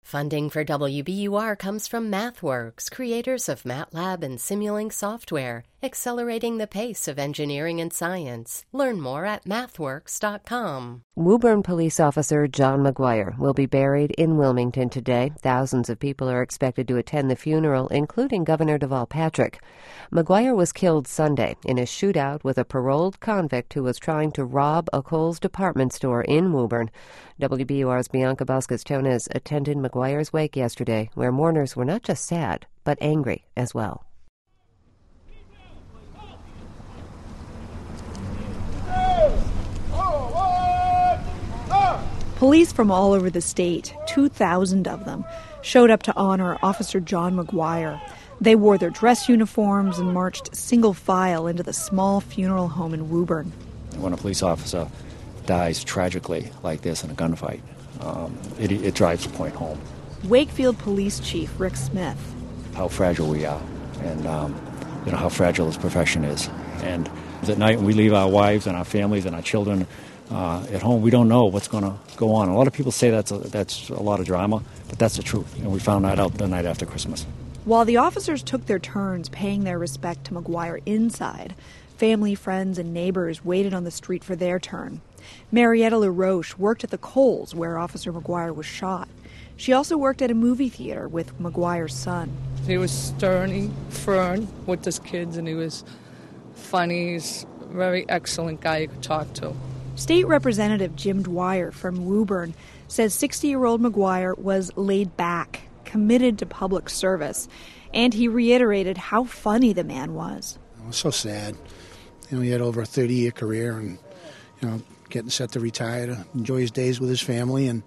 Funding for WBUR comes from MathWorks, creators of MATLAB and Simulink software, accelerating the pace of engineering and science. Learn more at mathworks.com. Woburn police officer John McGuire will be buried in Wilmington today. Thousands of people are expected to attend the funeral, including Governor Deval Patrick. McGuire was killed Sunday in a shootout with a paroled convict who was trying to rob a Kohl's department store in Woburn. WBUR's Bianca Vasquez-Tones attended McGuire's wake yesterday, where mourners were not just sad, but angry as well. Police from all over the state, 2,000 of them, showed up to honor Officer John McGuire. They wore their dress uniforms and marched single file into the small funeral home in Woburn. When a police officer dies tragically like this in a gunfight, it drives the point home. Wakefield Police Chief Rick Smith. How fragile we are, and how fragile this profession is. And at night when we leave our wives and our families and our children at home, we don't know what's going to go on. A lot of people say that's a lot of drama, but that's the truth. And we found that out the night after Christmas. While the officers took their turns paying their respect to McGuire inside, family, friends, and neighbors waited on the street for their turn. Marietta LaRoche worked at the Kohl's where Officer McGuire was shot. She also worked at a movie theater with McGuire's son. He was stern, firm with his kids, and he was funny. He's a very excellent guy you could talk to. State Representative Jim Dwyer from Woburn says 60-year-old McGuire was laid back, committed to public service, and he reiterated how funny the man was. It was so sad. He had over a 30-year career and, getting set to retire to enjoy his days with his family, and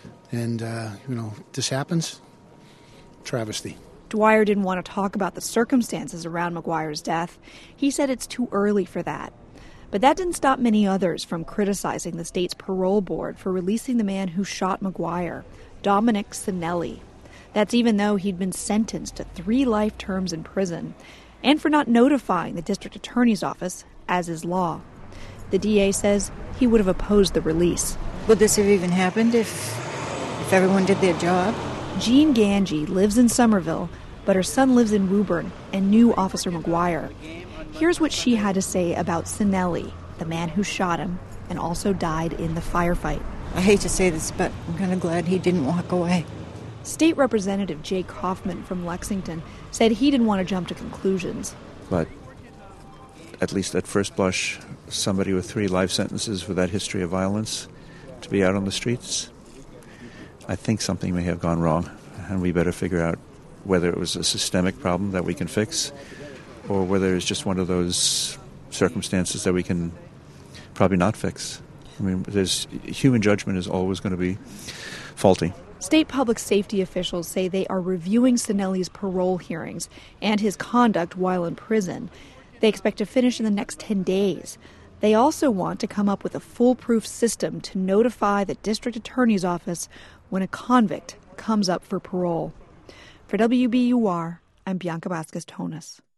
this happens. Travesty. Dwyer didn't want to talk about the circumstances around McGuire's death. He said it's too early for that. But that didn't stop many others from criticizing the state's parole board for releasing the man who shot McGuire, Dominic Cinelli. That's even though he'd been sentenced to 3 life terms in prison, and for not notifying the district attorney's office, as is law. The DA says he would have opposed the release. Would this have even happened if everyone did their job? Jean Ganji lives in Somerville, but her son lives in Woburn and knew Officer McGuire. Here's what she had to say about Cinelli, the man who shot him and also died in the firefight. I hate to say this, but I'm kind of glad he didn't walk away. State Representative Jay Kaufman from Lexington said he didn't want to jump to conclusions. But at least at first blush, somebody with 3 life sentences with that history of violence to be out on the streets, I think something may have gone wrong, and we better figure out whether it was a systemic problem that we can fix or whether it's just one of those circumstances that we can probably not fix. I mean, human judgment is always going to be faulty. State public safety officials say they are reviewing Cinelli's parole hearings and his conduct while in prison. They expect to finish in the next 10 days. They also want to come up with a foolproof system to notify the district attorney's office when a convict comes up for parole. For WBUR, I'm Bianca Vasquez-Tones.